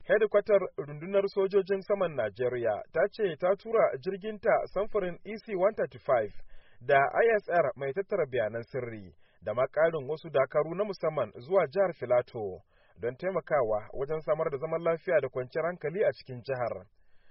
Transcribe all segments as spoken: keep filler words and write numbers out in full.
Hedikwatar rundunar sojojin saman Najeriya ta ce ta tura jirginta samfurin E C one thirty-five da I S R mai tattara bayanan sirri da makarin wasu dakaru na musamman zuwa jihar Filato don taimakawa wajen samar da zaman lafiya da kwanciyar hankali a cikin jihar.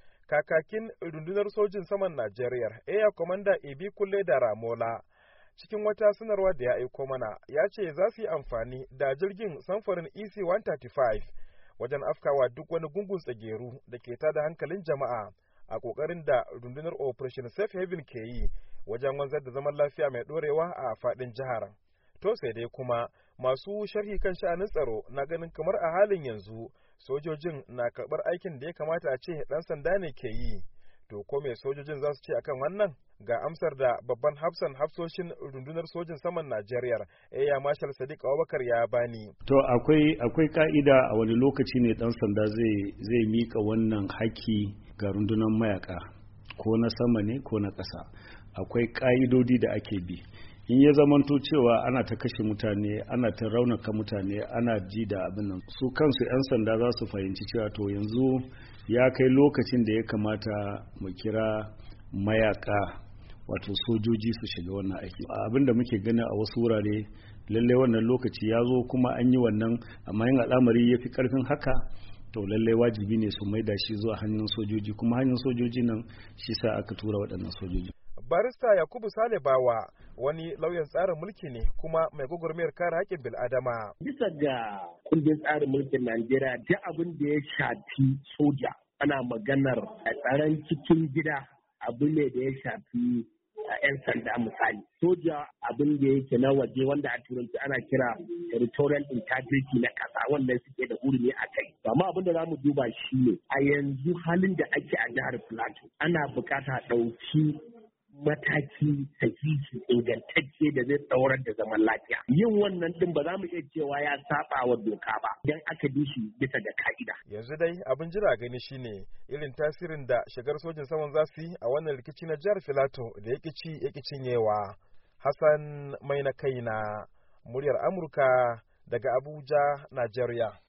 Kakakin rundunar sojin saman Najeriya, Air Commander Ibi Kulle da Ramola, cikin wata sanarwa da ya aiko mana, ya ce za su yi amfani da jirgin samfurin E C one thirty-five wajen afkawa duk wani gungun tsageru da ke tada hankalin jama'a a kokarin da rundunar Operation Safe Haven ke yi wajen wanzar da zaman lafiya mai dorewa a fadin jihar. To sai dai kuma masu sharhi kan sha'anin tsaro na ganin kamar a halin yanzu sojojin na karɓar aikin da ya kamata a ce ɗan sanda ne ke yi. To ko me sojojin za su ce akan wannan? Ga amsar da babban hafsan hafsoshin rundunar sojin saman Najeriya, Air Marshal Sadiq Abubakar ya bani. To akwai akwai ka'ida a wani lokaci ne dan sanda zai zai mika wannan haki ga rundunar mayaka, ko na sama ne ko na ƙasa. Akwai ka'idodi da ake bi. In ya zamanto cewa ana ta kashe mutane, ana ta raunaka mutane, ana ji da abin nan, su kansu 'yan sanda za su fahimci cewa to yanzu ya kai lokacin da ya kamata mu kira mayaka, wato sojoji su shiga wannan aiki. Abin da muke gani a wasu wurare, lalle wannan lokaci ya zo kuma an yi wannan, amma yin al'amari ya fi karfin haka, to lallai wajibi ne su maida shi zuwa hannun sojoji, kuma hannun sojoji nan shi sa aka tura waɗannan sojoji. Barista Yakubu Sale Bawa wani lauyan tsarin mulki ne kuma mai gwagwarmayar kare haƙƙin bil'adama. Bisa ga kundin tsarin mulkin Najeriya, duk abin da ya shafi soja ana maganar tsaron cikin gida abu ne da ya shafi yan sanda misali. Soja abin da yake na waje wanda a turanci ana kira territorial integrity na ƙasa wanda suke da hurumi a kai. Amma abin da za mu duba shi ne a yanzu halin da ake a jihar Plateau ana bukata ɗauki mataki sahihi ingantacce da zai tsaurar da zaman lafiya. Yin wannan din ba za mu iya cewa ya saba wa doka ba idan aka bi shi bisa ga ka'ida. Yanzu dai abin jira gani shine irin tasirin da shigar sojin saman za su yi a wannan rikici na jihar Filato da ya ci ya cinyewa. Hassan mai na kaina, muryar Amurka daga Abuja, Najeriya.